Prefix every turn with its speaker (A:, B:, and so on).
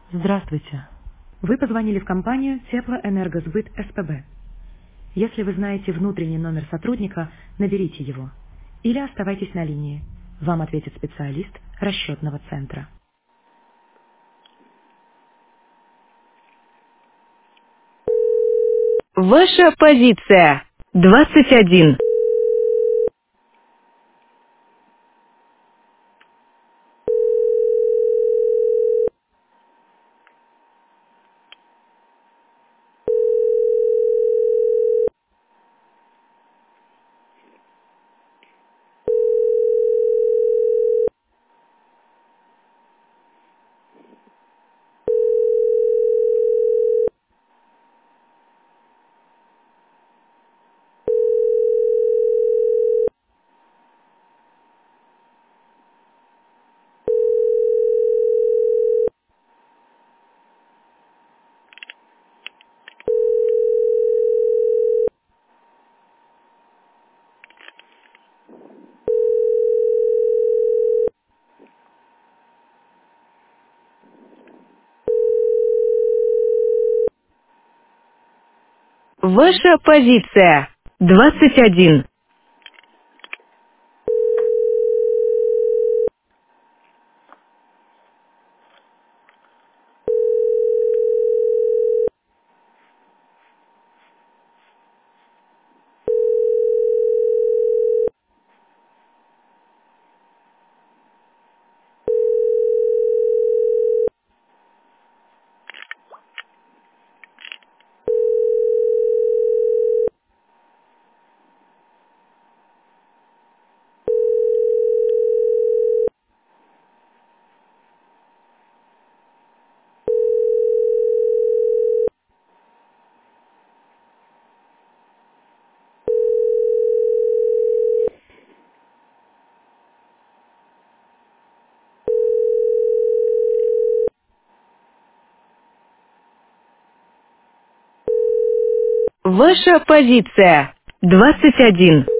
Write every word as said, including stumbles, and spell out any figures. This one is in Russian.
A: Здравствуйте. Вы позвонили в компанию Теплоэнергосбыт СПБ. Если вы знаете внутренний номер сотрудника, наберите его. Или оставайтесь на линии. Вам ответит специалист расчетного центра.
B: Ваша позиция. двадцать один. Ваша позиция. двадцать один. Ваша позиция. двадцать один.